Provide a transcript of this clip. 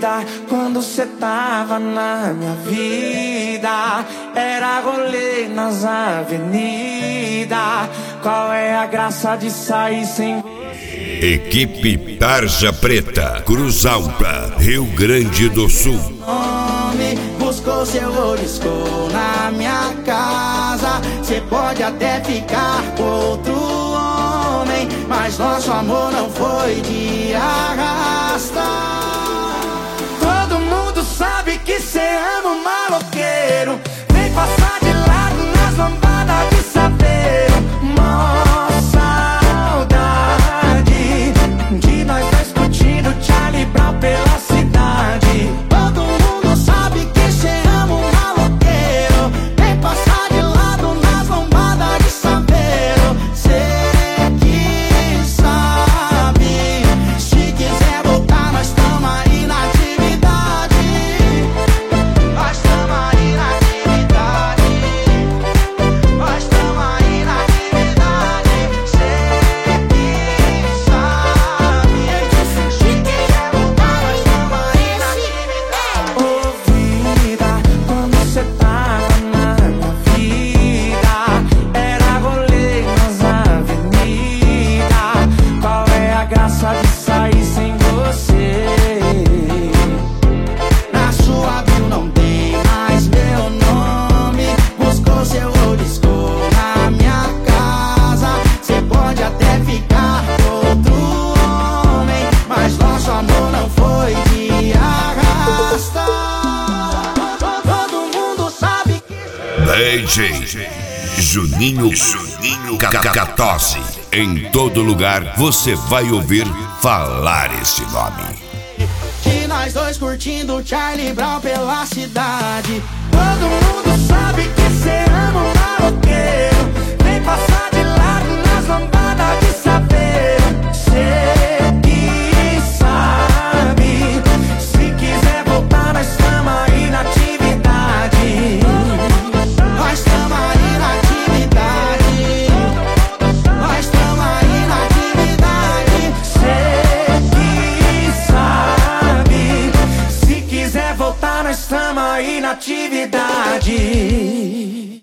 vida quando cê tava na minha vida. Era rolê nas avenidas. Qual é a graça de sair sem você? Equipe Tarja Preta, Cruz Alta, Rio Grande do Sul. Nome, buscou seu olisco na minha casa. Cê pode até ficar com outro homem, mas nosso amor não foi de arrasta. Todo mundo sabe que cê ama um maloqueiro. Vem passar de lado nas lambadas de saveiro. Mó saudade de nós dois curtindo Charlie Brown pela cidade. Todo mundo sabe que cê ama um maloqueiro. Vem passar de lado nas lambadas de saveiro. Cê que sabe, se quiser voltar nós tamo aí na atividade. Nós tamo aí na atividade. Nós tamo aí na atividade. Cê que sabe, se quiser voltar nós tamo aí na atividade. Ô vida, quando cê tava na minha vida, era rolê nas avenidas. Qual é a graça de sair sem você? Na sua bio não tem mais meu nome. Buscou seu olisco na minha casa. Cê pode até ficar com outro homem, mas nosso amor não foi de arrasta. Todo mundo sabe que DJ Juninho Catose. Em todo lugar você vai ouvir falar esse nome. que nós dois curtindo Charlie Brown pela cidade. Todo mundo sabe que cê ama um maloqueiro. Vem passar de lado nas lambadas de saveiro. Cê que sabe, se quiser voltar nós tamo aí na atividade. Nós tamo aí na atividade. Nós tamo aí na atividade. Cê que sabe, se quiser voltar nós tamo aí na atividade.